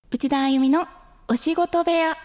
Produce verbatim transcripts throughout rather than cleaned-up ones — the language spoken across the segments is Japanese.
内田あゆみのお仕事部屋。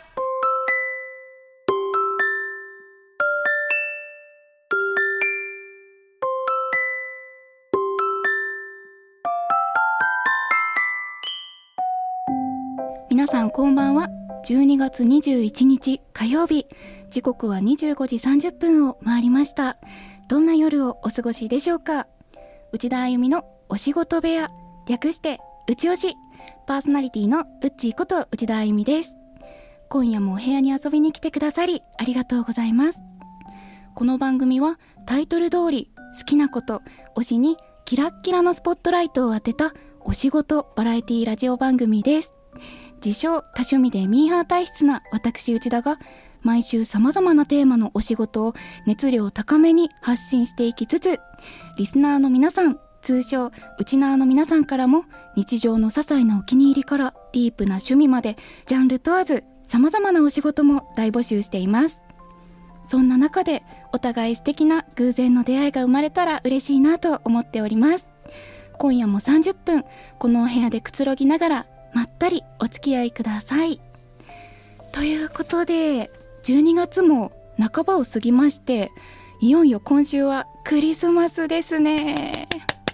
皆さんこんばんは。じゅうにがつにじゅういちにち火曜日、時刻はにじゅうごじさんじゅっぷんを回りました。どんな夜をお過ごしでしょうか。内田あゆみのお仕事部屋、略してうちおし、パーソナリティのうっちーこと内田あゆみです。今夜もお部屋に遊びに来てくださりありがとうございます。この番組はタイトル通り好きなこと、推しにキラッキラのスポットライトを当てたお仕事バラエティラジオ番組です。自称多趣味でミーハー体質な私内田が毎週様々なテーマのお仕事を熱量高めに発信していきつつ、リスナーの皆さん、通称ウチナーの皆さんからも日常の些細なお気に入りからディープな趣味までジャンル問わず様々なお仕事も大募集しています。そんな中でお互い素敵な偶然の出会いが生まれたら嬉しいなと思っております。今夜もさんじゅっぷんこのお部屋でくつろぎながらまったりお付き合いください。ということでじゅうにがつも半ばを過ぎまして、いよいよ今週はクリスマスですね。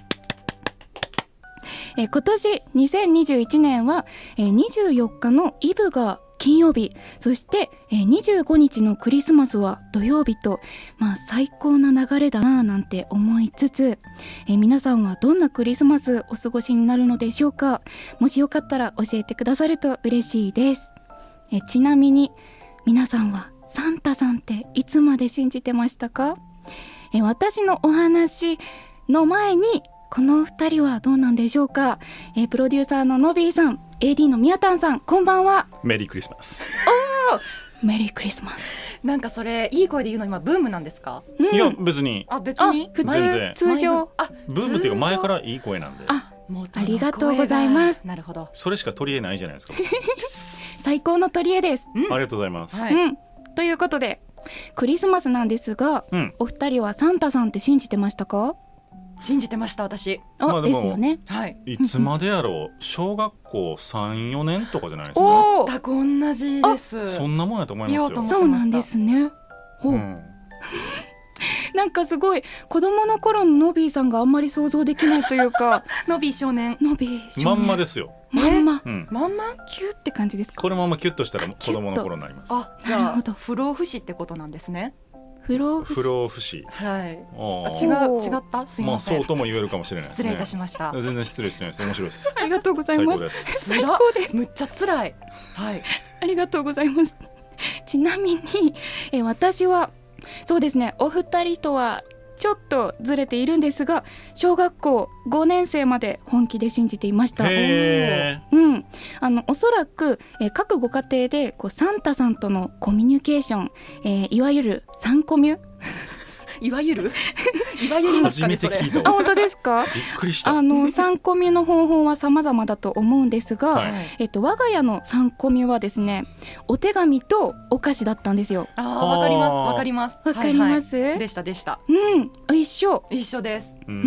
え今年にせんにじゅういちねんはえにじゅうよっかのイブが金曜日、そしてえにじゅうごにちのクリスマスは土曜日と、まあ最高な流れだなぁなんて思いつつ、え皆さんはどんなクリスマスお過ごしになるのでしょうか。もしよかったら教えてくださると嬉しいです。えちなみに皆さんはサンタさんっていつまで信じてましたか。え私のお話の前にこのお二人はどうなんでしょうか。えプロデューサーののびーさん、 エーディー のみやたんさん、こんばんは。 メリークリスマス。 おー、メリークリスマス。 なんかそれいい声で言うの今ブームなんですか。 うん、 いや別にあ別にあ普全然通通常あブームっていうか前からいい声なんで、 あ元の声がありがとうございます。 なるほど、 それしか取り柄ないじゃないですか。 最高の取り柄です、 うん、 ありがとうございます、 はい、 うん、ということでクリスマスなんですが、うん、お二人はサンタさんって信じてましたか。 信じてました私。 あ、まあ、でですよね。 はい。 いつまでやろう小学校さん、よねんとかじゃないですか。 お全く同じです。 そんなもんやと思いますよ。 そうなんですね。ほう、うん、なんかすごい子供の頃のノビーさんがあんまり想像できないというか。 ノビー少年。 ノビー少年。 まんまですよ。 まんま、 うん、まんまキューって感じですか。 このままキュッとしたら子供の頃になります。 あ、じゃあ不老不死ってことなんですね。 不老不死。 不老不死。 はい。あ、違う違ったすいません。 まあそうとも言えるかもしれないですね。 失礼いたしました。 全然失礼してないです。面白いです。 ありがとうございます。 最高です。むっちゃ辛い。はい。 ありがとうございます。ちなみにえ私はそうですね、お二人とはちょっとずれているんですが、小学校ごねんせいまで本気で信じていました。 へー、うん、あのおそらく、えー、各ご家庭でこうサンタさんとのコミュニケーション、えー、いわゆるサンコミュいわゆるいわゆる初めて聞いた。 あ、本当ですか。 びっくりした。 あのサンコミュの方法は様々だと思うんですが、はい、えっと、我が家のサンコミュはですね、お手紙とお菓子だったんですよ。 あ、わかりますわかりますわかります、はいはい、 でしたでした。 うん、一緒一緒です。 うん、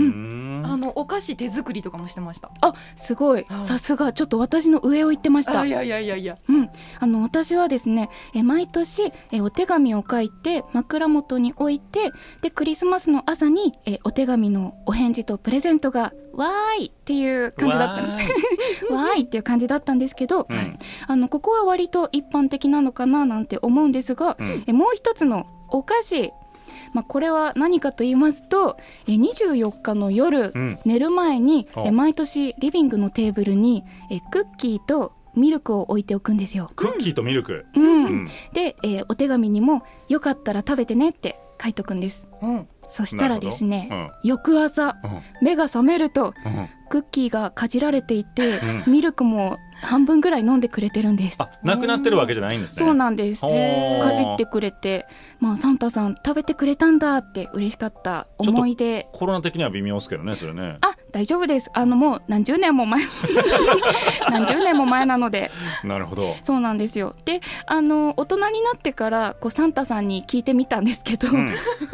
あのお菓子手作りとかもしてました。 あ、すごい、さすが。ちょっと私の上を行ってました。 あ、いやいやいやいや、 うん、あの私はですね、え毎年えお手紙を書いて枕元に置いて、でクリスマスの朝にえお手紙のお返事とプレゼントがわーいっていう感じだったわーわーいっていう感じだったんですけど、うん、あのここは割と一般的なのかななんて思うんですが、うん、えもう一つのお菓子、まあ、これは何かと言いますと、えにじゅうよっかの夜、うん、寝る前にえ毎年リビングのテーブルにえクッキーとミルクを置いておくんですよ。 クッキーとミルク、 うんうん、で、えー、お手紙にもよかったら食べてねって書いとくんです、うん、そしたらですね、うん、翌朝、うん、目が覚めると、うん、クッキーがかじられていて、うん、ミルクも半分ぐらい飲んでくれてるんです。 あ、なくなってるわけじゃないんですね。 そうなんです。かじってくれて、まあ、サンタさん食べてくれたんだって嬉しかった思い出。 コロナ的には微妙ですけどね、それね。 あ、大丈夫です。あのもう何十年も前何十年も前なので。 なるほど。 そうなんですよ。で、あの大人になってからこうサンタさんに聞いてみたんですけど、うん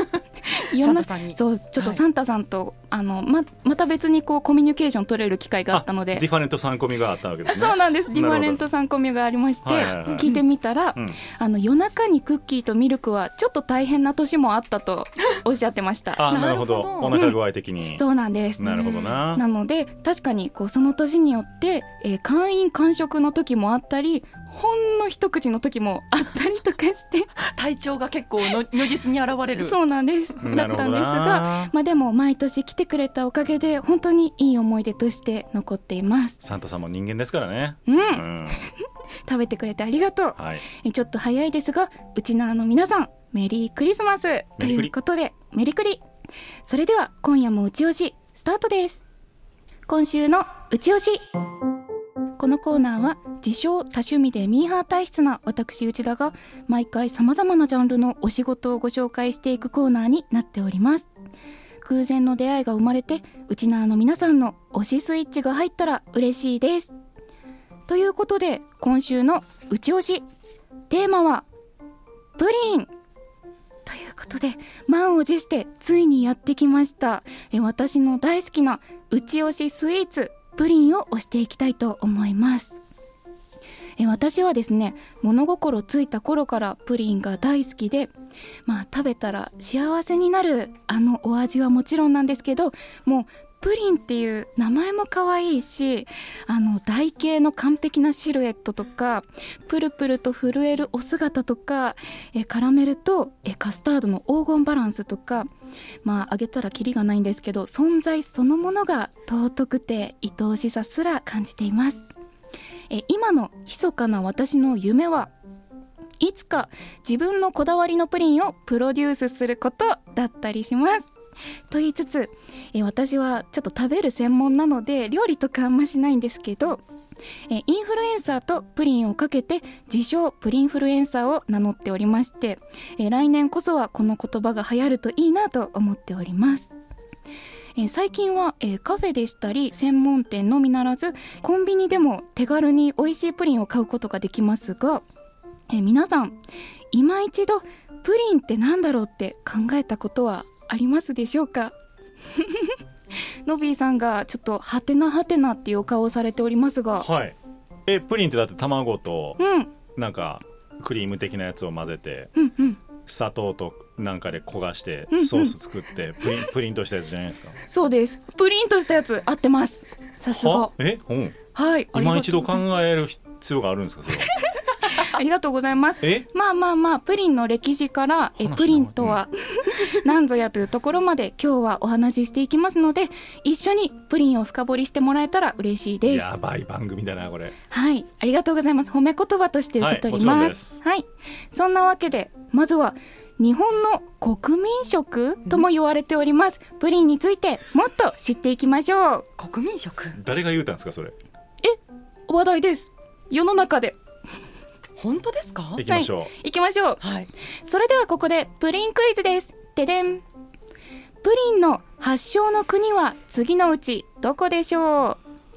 いろんなサンタさんにそうちょっとサンタさんと、はい、あの ま, また別にこうコミュニケーション取れる機会があったので、 ディファレントさんコミがあったわけですね。 そうなんです。ディファレントさんコミがありまして、はいはいはい、聞いてみたら、うん、あの夜中にクッキーとミルクはちょっと大変な年もあったとおっしゃってましたあなるほど、お腹具合的に、 うん、そうなんです。 なるほどな。 なので確かにこうその年によって、えー、間飲間食の時もあったり、ほんの一口の時もあったりとかして体調が結構の如実に現れるそうなんですだったんですが、まあ、でも毎年来てくれたおかげで本当にいい思い出として残っています。 サンタさんも人間ですからね、 うん、うん、食べてくれてありがとう、はい、えちょっと早いですがうちなーの皆さんメリークリスマスということでメリクリ。それでは今夜もうちおしスタートです。今週のうちおし、このコーナーは自称多趣味でミーハー体質な私内田が毎回さまざまなジャンルのお仕事をご紹介していくコーナーになっております。空前の出会いが生まれてうちなーの皆さんの推しスイッチが入ったら嬉しいです。ということで今週のうち推しテーマはプリンということで、満を持してついにやってきました。え私の大好きなうち推しスイーツプリンを推していきたいと思います。え私はですね、物心ついた頃からプリンが大好きで、まあ食べたら幸せになるあのお味はもちろんなんですけど、もうプリンっていう名前も可愛いし、あの台形の完璧なシルエットとか、プルプルと震えるお姿とか、えカラメルとえカスタードの黄金バランスとか、まああげたらキリがないんですけど、存在そのものが尊くて愛おしさすら感じています。え今の密かな私の夢はいつか自分のこだわりのプリンをプロデュースすることだったりします。と言いつつ、え私はちょっと食べる専門なので料理とかあんましないんですけど、えインフルエンサーとプリンをかけて自称プリンフルエンサーを名乗っておりまして、え来年こそはこの言葉が流行るといいなと思っております。え最近は、えカフェでしたり専門店のみならずコンビニでも手軽に美味しいプリンを買うことができますが、え皆さん今一度プリンってなんだろうって考えたことはありますでしょうかノビーさんがちょっとハテナハテナっていうお顔をされておりますが、 はい、えプリンってだって卵と、 うん、 なんかクリーム的なやつを混ぜて、 うんうん、 砂糖となんかで焦がしてうんうんソース作ってプリン、プリンとしたやつじゃないですか。 そうです、プリンとしたやつ合ってます。さすが。 え、うん、 はい、 今一度考える必要があるんですかそれはありがとうございます。まあまあまあプリンの歴史からえプリンとは何ぞやというところまで今日はお話ししていきますので、一緒にプリンを深掘りしてもらえたら嬉しいです。 やばい番組だなこれ。 はい、ありがとうございます。褒め言葉として受け取ります。はい、もちろんです。はい、そんなわけでまずは日本の国民食とも言われております、うん、プリンについてもっと知っていきましょう。 国民食、 誰が言うたんですかそれ。 え、話題です、世の中で。 本当ですか。 行きましょう、はい、 行きましょう、 はい、 それではここでプリンクイズです。ででん。プリンの発祥の国は次のうちどこでしょう。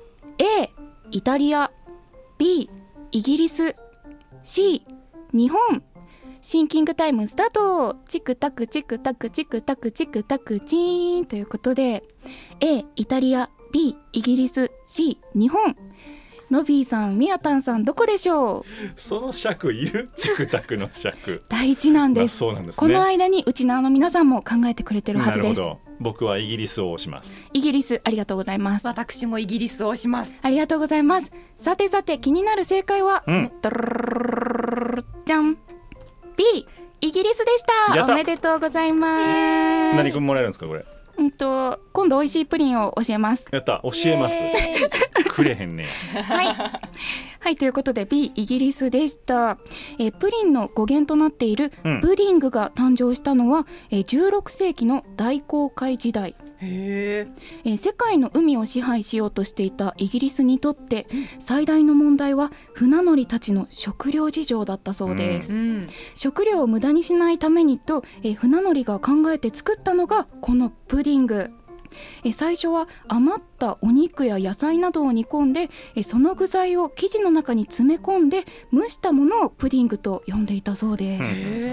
A イタリア、 B イギリス、 C 日本。シンキングタイムスタート。チクタクチクタクチクタクチクタクチーンということで A イタリア、 B イギリス、 C 日本。ノビーさん、ミヤタンさん、どこでしょう。 その尺いる？チクタクの尺大事なんです。 そうなんですね。 この間にうちのあの皆さんも考えてくれてるはずです。 なるほど。僕はイギリスを押します。 イギリス、ありがとうございます。 私もイギリスを押します。 ありがとうございます。さてさて気になる正解は、 うん、 じゃん、 B イギリスでした。 やった。 おめでとうございます。 何君もらえるんですかこれ。 うんと今度美味しいプリンを教えます。 やった、教えますくれへんねはいはい、ということで B イギリスでした。えプリンの語源となっているプディングが誕生したのは、うん、えじゅうろくせいきの大航海時代。 へえー、世界の海を支配しようとしていたイギリスにとって最大の問題は船乗りたちの食料事情だったそうです、うん、食料を無駄にしないためにと、えー、船乗りが考えて作ったのがこのプディング。えー、最初は余ったお肉や野菜などを煮込んで、えー、その具材を生地の中に詰め込んで蒸したものをプディングと呼んでいたそうです、 うん、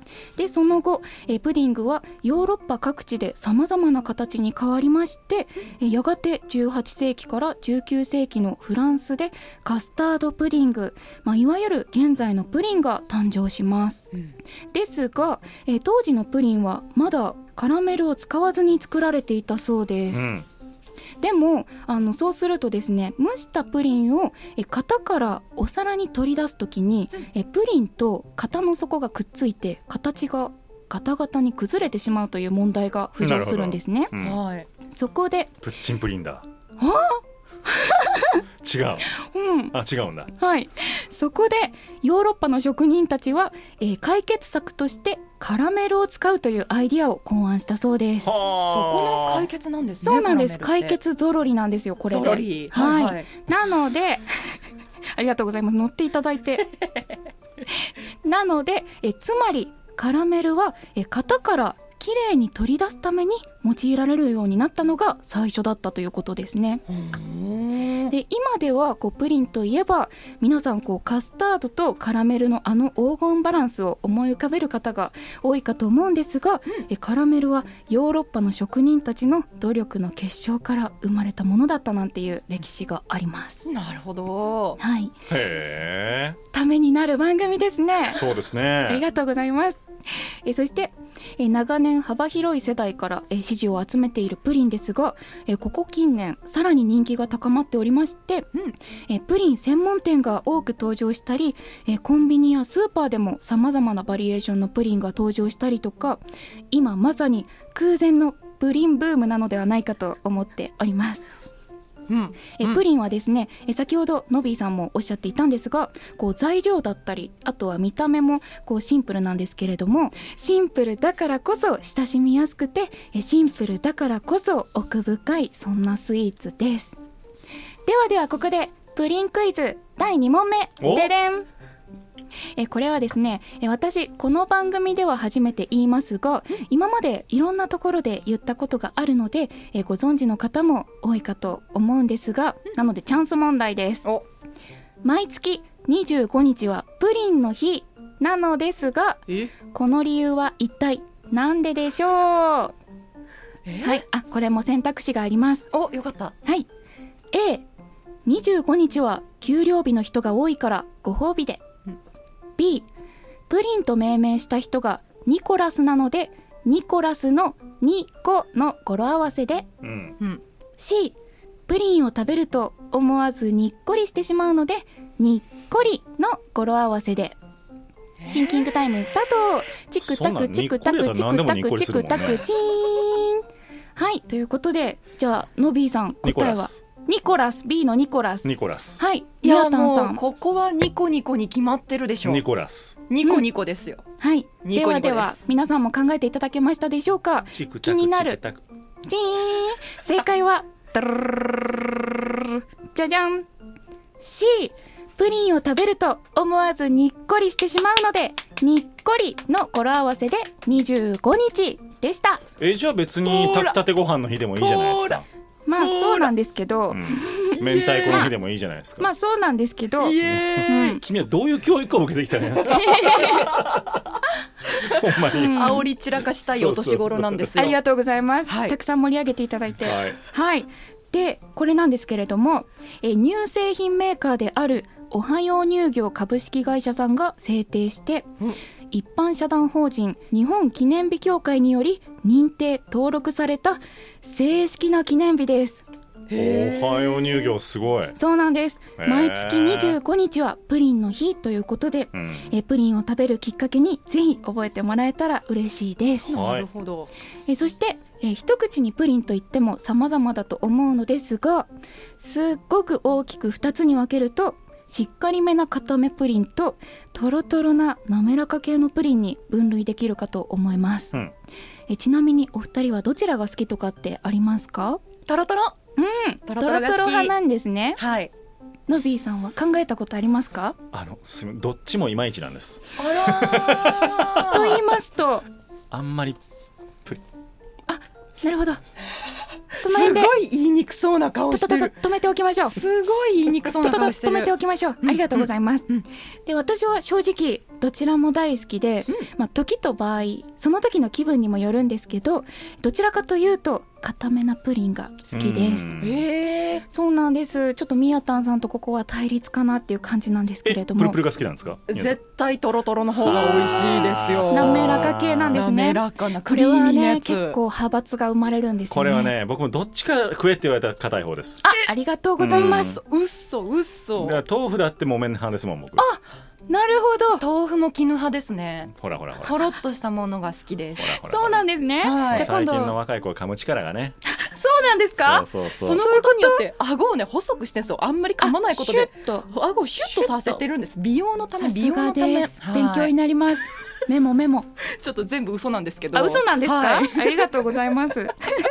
でその後えプディングはヨーロッパ各地でさまざまな形に変わりまして、えやがてじゅうはっせいきからじゅうきゅうせいきのフランスでカスタードプディング、まあ、いわゆる現在のプリンが誕生します、うん、ですがえ当時のプリンはまだカラメルを使わずに作られていたそうです、うん、でもあのそうするとですね、蒸したプリンをえ型からお皿に取り出すときにえプリンと型の底がくっついて形がガタガタに崩れてしまうという問題が浮上するんですね、うん、そこでプッチンプリンだ。 は違う、 うん、 あ違うんだ。 はい、そこでヨーロッパの職人たちは、えー、解決策としてカラメルを使うというアイディアを考案したそうです。そこの解決なんですね。 そうなんです。解決ぞろりなんですよこれで。 ぞろり、 はいはいはい、 なのでありがとうございます、乗っていただいてなのでえつまりカラメルはえ型からきれいに取り出すために用いられるようになったのが最初だったということですね。で今ではこうプリンといえば皆さんこうカスタードとカラメルのあの黄金バランスを思い浮かべる方が多いかと思うんですが、うん、えカラメルはヨーロッパの職人たちの努力の結晶から生まれたものだったなんていう歴史があります。 なるほど、 はい、 へー、 ためになる番組ですね。 そうですね、 ありがとうございます。えそしてえ長年幅広い世代からえ支持を集めているプリンですが、えここ近年さらに人気が高まっておりまして、うん、えプリン専門店が多く登場したり、えコンビニやスーパーでもさまざまなバリエーションのプリンが登場したりとか、今まさに空前のプリンブームなのではないかと思っております。うん、えプリンはですね、え先ほどノビーさんもおっしゃっていたんですが、こう材料だったりあとは見た目もこうシンプルなんですけれども、シンプルだからこそ親しみやすくてえシンプルだからこそ奥深い、そんなスイーツです。ではではここでプリンクイズだいに問目、ででん。えこれはですね、え私この番組では初めて言いますが、今までいろんなところで言ったことがあるのでえご存知の方も多いかと思うんですが、なのでチャンス問題です。毎月にじゅうごにちはプリンの日なのですが、この理由は一体なんででしょう。はい、あこれも選択肢があります。 お、よかった。 はい、 A にじゅうごにちは給料日の人が多いからご褒美で、B プリンと命名した人がニコラスなのでニコラスのにこの語呂合わせで、うん、C プリンを食べると思わずにっこりしてしまうのでにっこりの語呂合わせで。シンキングタイムスタート。チクタクチクタクチクタクチクタクチーン。はい、ということでじゃあノビーさん答えはニコラス。 B のニコラス。 ニコラス。 はい、 いやもうここはニコニコに決まってるでしょう。 ニコラス。 ニコニコですよ、 うん、はい、 ニコニコです。 ではでは皆さんも考えていただけましたでしょうか。気になるチーン。正解はじゃじゃん C プリンを食べると思わずにっこりしてしまうのでにっこりの語呂合わせでにじゅうごにちでした。 えじゃあ別に炊きたてご飯の日でもいいじゃないですか。 まあそうなんですけど、うん、 明太子の日でもいいじゃないですか。 まあ、まあそうなんですけど、イエーイ、うん、君はどういう教育を受けてきたのほんまに、うん、 煽り散らかしたいお年頃なんですよ。 ありがとうございます、はい、たくさん盛り上げていただいて、はい、はい、でこれなんですけれども、え乳製品メーカーであるおはよう乳業株式会社さんが制定して、うん、一般社団法人日本記念日協会により認定登録された正式な記念日です。 おはよう乳業すごい。 そうなんです。毎月にじゅうごにちはプリンの日ということで、うん、えプリンを食べるきっかけにぜひ覚えてもらえたら嬉しいです。 なるほど。 えそしてえ一口にプリンといっても様々だと思うのですが、すっごく大きくふたつに分けるとしっかりめな固めプリンとトロトロな滑らか系のプリンに分類できるかと思います、うん、えちなみにお二人はどちらが好きとかってありますか？ トロトロ、 うん、トロトロ派なんですね。 はい。 ノビーさんは考えたことありますか？ あのすどっちもいまいちなんです。 あらと言いますとあんまりプリあなるほどその辺ですごい言いにくそうな顔としてる。 ととと止めておきましょう。 すごい言いにくそうとととな顔してる。 止めておきましょう。ありがとうございます、 うんうんで私は正直どちらも大好きで、まあ、時と場合その時の気分にもよるんですけど、どちらかというと固めなプリンが好きです。 うんえー、 そうなんです。ちょっとみやたんさんとここは対立かなっていう感じなんですけれども、 えプルプルが好きなんですか？ 絶対トロトロの方が美味しいですよ。 滑らか系なんですね。 滑らかなこクリーミれはねーなやつ。 結構派閥が生まれるんですよね。 これはね、僕もどっちか食えって言われたら硬い方です。 あ、ありがとうございます、 うっそうっそだから豆腐だって木綿派ですもん僕。 なるほど。 豆腐も絹派ですね。 ほらほらほらとろっとしたものが好きです。 ほらほらそうなんですね、 はいじゃあ今度最近の若い子は噛む力がね。 そうなんですか。 そうそうそうそのことによって顎をね細くしてんですよ。あんまり噛まないことであシュッと顎をシュッとさせてるんです。美容のためさすが美容のためです、 はい勉強になります。メモメモ。 ちょっと全部嘘なんですけど。 あ、嘘なんですか、 はいありがとうございます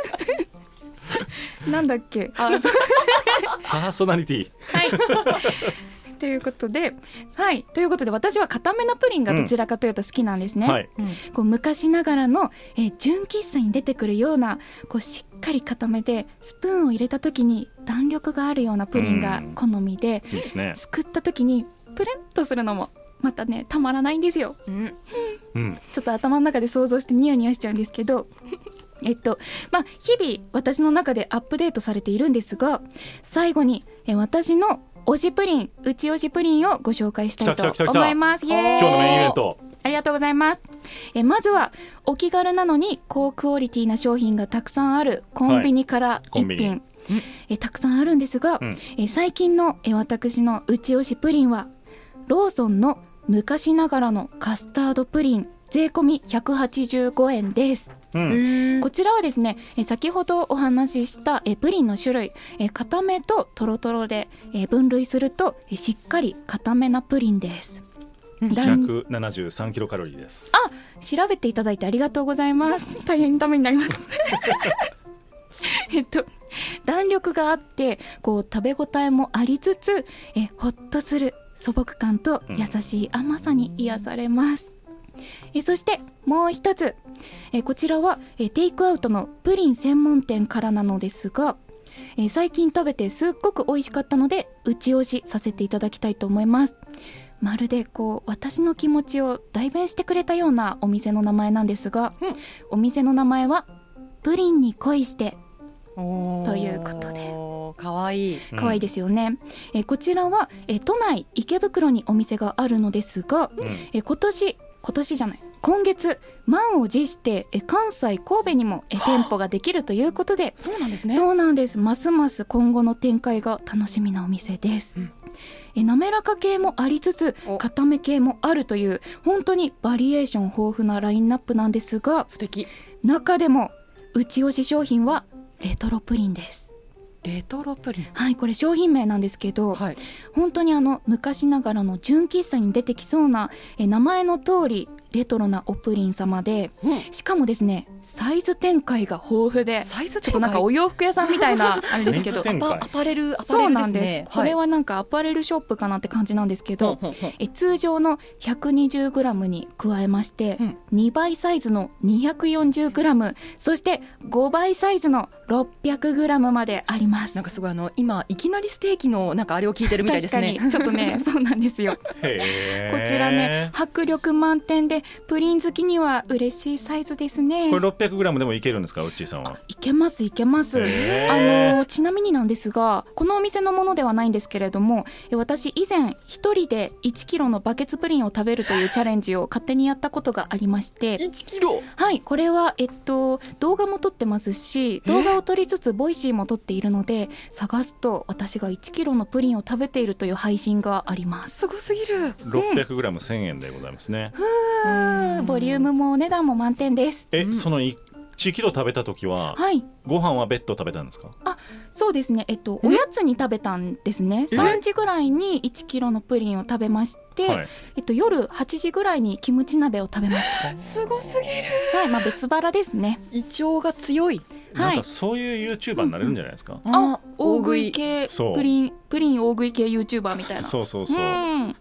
なんだっけ。 あパーソナリティ。 はいということで、はい、ということで私は固めなプリンがどちらかというと好きなんですね、 はい。 うんこう昔ながらの、えー純喫茶に出てくるようなこうしっかり固めでスプーンを入れた時に弾力があるようなプリンが好みで、 いいですね。 すくった時にプレンとするのもまたねたまらないんですよ。 うんうん。 ちょっと頭の中で想像してニヤニヤしちゃうんですけどえっとまあ日々私の中でアップデートされているんですが、最後にえ私の推しプリン、うち推しプリンをご紹介したい来た来た来た来たと思います。イエーイ。 今日のメインイベント。 ありがとうございます。えまずはお気軽なのに高クオリティな商品がたくさんあるコンビニからコンビニ一品、えたくさんあるんですが、 うんえ最近のえ私のうち推しプリンはローソンの昔ながらのカスタードプリン税込みひゃくはちじゅうごえんです。 うん。 こちらはですねえ先ほどお話ししたえプリンの種類え固めとトロトロでえ分類するとえしっかり固めなプリンです。 ひだんゃくななじゅうさんキロカロリーです。 あ、調べていただいてありがとうございます大変ためになりますえっと弾力があってこう食べ応えもありつつえほっとする素朴感と優しい甘さに癒されます、えそしてもう一つえこちらはえテイクアウトのプリン専門店からなのですが、え最近食べてすっごく美味しかったのでうち推しさせていただきたいと思います。まるでこう私の気持ちを代弁してくれたようなお店の名前なんですが、 うんお店の名前はプリンに恋しておーということでかわいい。 可愛いですよね、えこちらはえ都内池袋にお店があるのですが、 うん。 え今年今年じゃない今月満を持してえ関西神戸にもえ店舗ができるということで、 そうなんですね。 そうなんです。ますます今後の展開が楽しみなお店です、 うんえ滑らか系もありつつお固め系もあるという本当にバリエーション豊富なラインナップなんですが、 素敵。 中でもうち推し商品はレトロプリンです。 レトロプリン。 はい、これ商品名なんですけど、 はい。 本当にあの昔ながらの純喫茶に出てきそうなえ名前の通りレトロなおプリン様で、 うんしかもですねサイズ展開が豊富でサイズちょっとなんかお洋服屋さんみたいなあれですけどサイズ展開アパアパレルアパそうレルなんです、 ですね。 これはなんかアパレルショップかなって感じなんですけど、 ほんほんほんえ通常の ひゃくにじゅうグラム に加えまして、 うんにばいサイズの にひゃくよんじゅうグラム、 そしてごばいサイズの ろっぴゃくグラム まであります。 なんかすごいあの今いきなりステーキのなんかあれを聞いてるみたいですね。 確かにちょっとねそうなんですよへーこちらね迫力満点でプリン好きには嬉しいサイズですね。 これ ろっぴゃくグラム でもいけるんですか、うっちーさんは。 いけますいけます。 へあーのちなみになんですがこのお店のものではないんですけれども、え私以前一人でいちキロのバケツプリンを食べるというチャレンジを勝手にやったことがありまして、 いちキロ。 はいこれは、えっと、動画も撮ってますし動画を撮りつつボイシーも撮っているので探すと私がいちキロのプリンを食べているという配信があります。 すごすぎる。 ろっぴゃくグラムせんえんでございますね。 うんボリュームもお値段も満点です。 え、 うんそのいちキロ食べた時ははいご飯は別途食べたんですか？ そうですね、えっと、 えおやつに食べたんですね。 えさんじぐらいにいちキロのプリンを食べまして、 はい。 えっと、夜はちじぐらいにキムチ鍋を食べましすごすぎる。 た。はい、まあ、別腹ですね。 胃腸が強い。 はいなんかそういう YouTuber になれるんじゃないですか？ あ、大大食い食い系そうプリンプリン大食い系 YouTuber みたいな。 そうそうそう。 ん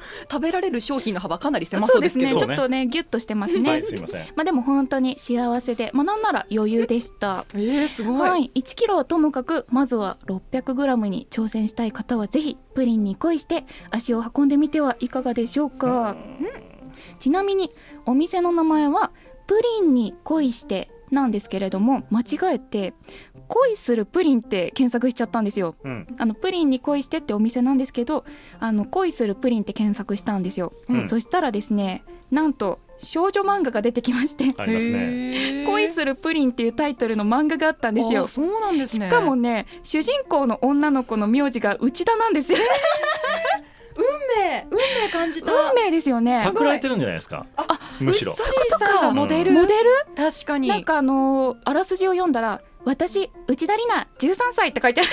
食べられる商品の幅かなり狭そうですけど、 そうですね、ちょっとねギュッとしてますね、 はい、すいません。 まあ、でも本当に幸せで、まあ、なんなら余裕でした。 えー、すごい、 はい、いちキロはともかくまずはろっぴゃくグラムに挑戦したい方はぜひプリンに恋して足を運んでみてはいかがでしょうか。ちなみにお店の名前はプリンに恋してなんですけれども、間違えて恋するプリンって検索しちゃったんですよ、うん、あのプリンに恋してってお店なんですけど、あの恋するプリンって検索したんですよ、うん、そしたらですね、なんと少女漫画が出てきまして、 ありますね、 恋するプリンっていうタイトルの漫画があったんですよ。 あ、そうなんですね。 しかもね、主人公の女の子の名字が内田なんですよ。 運命運命感じた。 運命ですよね。 パクられてるんじゃないですか。 あ、 むしろそういうことか、モデル、 モデル、 確かに。 なんかあのー、あらすじを読んだら、私内田里奈じゅうさんさいって書いてある。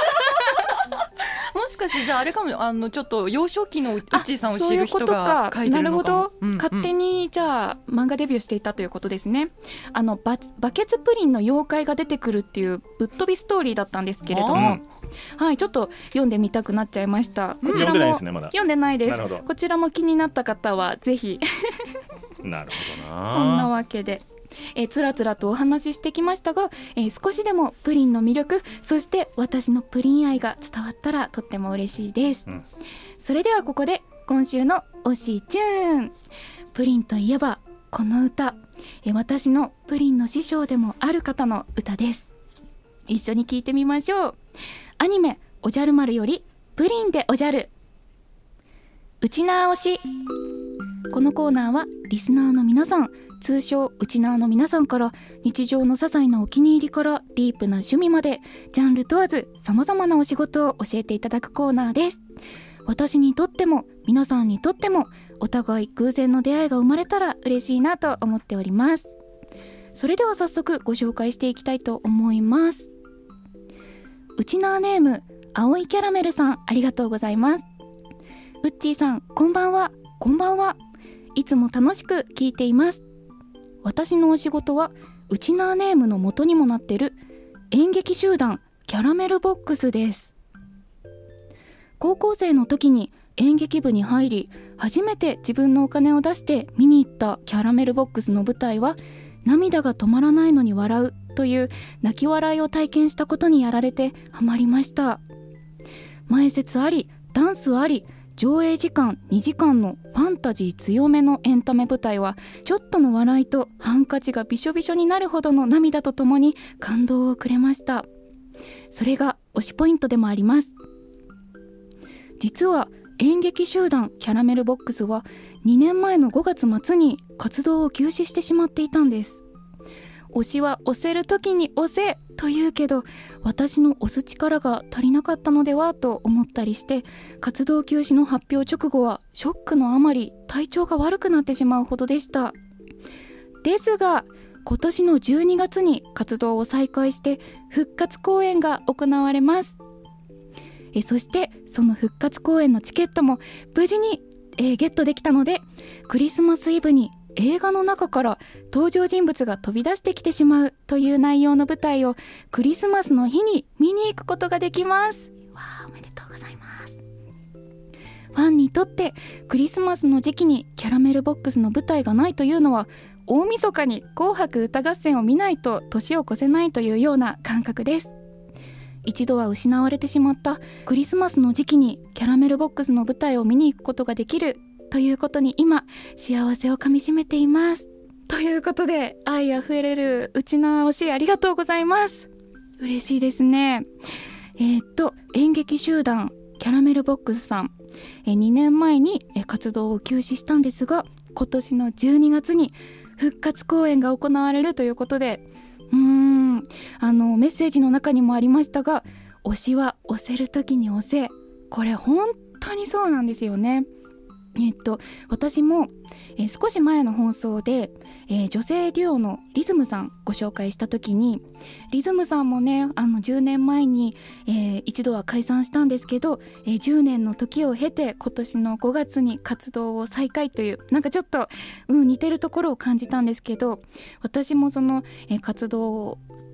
もしかしてじゃああれかも、あのちょっと幼少期のウッチーさんを知る人が書いてるのかも。なるほど、うんうん、勝手にじゃあ漫画デビューしていたということですね。あの バ, バケツプリンの妖怪が出てくるっていうぶっ飛びストーリーだったんですけれども、はい、ちょっと読んでみたくなっちゃいました。こちらも、うん、読んでないですね、まだ。読んでないです。こちらも気になった方はぜひ。 なるほどな。 そんなわけでえー、つらつらとお話ししてきましたが、えー、少しでもプリンの魅力、そして私のプリン愛が伝わったらとっても嬉しいです、うん、それではここで今週の推しチューン。プリンといえばこの歌、えー、私のプリンの師匠でもある方の歌です。一緒に聴いてみましょう。アニメおじゃる丸よりプリンでおじゃる。うちなー推し。このコーナーはリスナーの皆さん、通称うちなーの皆さんから日常の些細なお気に入りからディープな趣味までジャンル問わず様々なお仕事を教えていただくコーナーです。私にとっても皆さんにとってもお互い偶然の出会いが生まれたら嬉しいなと思っております。それでは早速ご紹介していきたいと思います。うちなーネーム青いキャラメルさん、ありがとうございます。うっちーさん、こんばんは。こんばんは。いつも楽しく聞いています。私のお仕事はうちなーネームの元にもなっている演劇集団キャラメルボックスです。高校生の時に演劇部に入り、初めて自分のお金を出して見に行ったキャラメルボックスの舞台は、涙が止まらないのに笑うという泣き笑いを体験したことにやられてハマりました。前説あり、ダンスあり、上映時間にじかんのファンタジー強めのエンタメ舞台は、ちょっとの笑いとハンカチがびしょびしょになるほどの涙とともに感動をくれました。それが推しポイントでもあります。実は演劇集団キャラメルボックスはにねんまえのごがつ末に活動を休止してしまっていたんです。推しは推せる時に推せと言うけど、私の推す力が足りなかったのではと思ったりして、活動休止の発表直後はショックのあまり体調が悪くなってしまうほどでした。ですが今年のじゅうにがつに活動を再開して復活公演が行われます。えそしてその復活公演のチケットも無事に、えー、ゲットできたので、クリスマスイブに映画の中から登場人物が飛び出してきてしまうという内容の舞台をクリスマスの日に見に行くことができます。わあ、おめでとうございます。ファンにとってクリスマスの時期にキャラメルボックスの舞台がないというのは、大晦日に紅白歌合戦を見ないと年を越せないというような感覚です。一度は失われてしまったクリスマスの時期にキャラメルボックスの舞台を見に行くことができるということに今幸せをかみしめています。ということで、愛あふれるうちなー推しありがとうございます。嬉しいですね。えー、っと演劇集団キャラメルボックスさん、えにねんまえに活動を休止したんですが、今年のじゅうにがつに復活公演が行われるということで、うーんあのメッセージの中にもありましたが、推しは推せる時に推せ、これ本当にそうなんですよね。えっと私も、えー、少し前の放送で、えー、女性デュオのリズムさんご紹介した時に、リズムさんもね、あのじゅうねんまえに、えー、一度は解散したんですけど、えー、じゅうねんの時を経て今年のごがつに活動を再開という、なんかちょっと、うん、似てるところを感じたんですけど、私もその、えー、活動を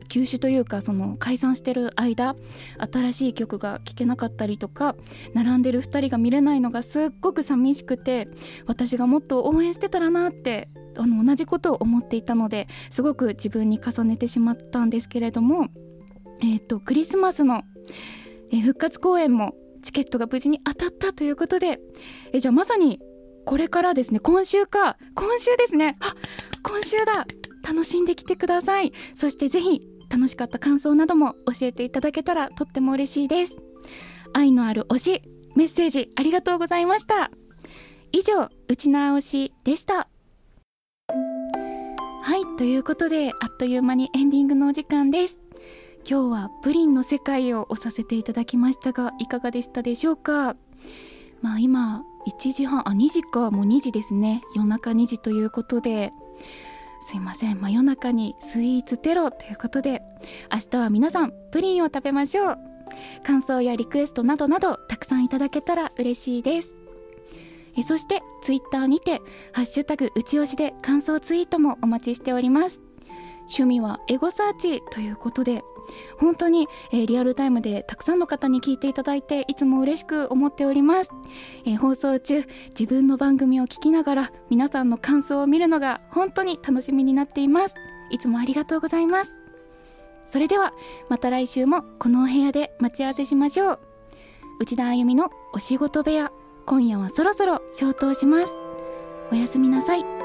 休止というかその解散してる間、新しい曲が聴けなかったりとか、並んでるふたりが見れないのがすっごく寂しくて、私がもっと応援してたらなってあの同じことを思っていたので、すごく自分に重ねてしまったんですけれども、えーと、クリスマスの、えー、復活公演もチケットが無事に当たったということで、えじゃあまさにこれからですね、今週か今週ですね、あ、今週だ、楽しんできてください。そしてぜひ楽しかった感想なども教えていただけたらとっても嬉しいです。愛のある推しメッセージありがとうございました。以上、うちな推しでした。はい、ということであっという間にエンディングのお時間です。今日はプリンの世界を押させていただきましたが、いかがでしたでしょうか。まあ今いちじはん、あ、にじか、もうにじですね。夜中にじということで、すいません、真夜中にスイーツテロということで、明日は皆さんプリンを食べましょう。感想やリクエストなどなどたくさんいただけたら嬉しいです。えそしてツイッターにてハッシュタグうち推しで感想ツイートもお待ちしております。趣味はエゴサーチということで、本当に、えー、リアルタイムでたくさんの方に聞いていただいていつも嬉しく思っております。えー、放送中自分の番組を聞きながら皆さんの感想を見るのが本当に楽しみになっています。いつもありがとうございます。それではまた来週もこのお部屋で待ち合わせしましょう。内田あゆみのお仕事部屋、今夜はそろそろ消灯します。おやすみなさい。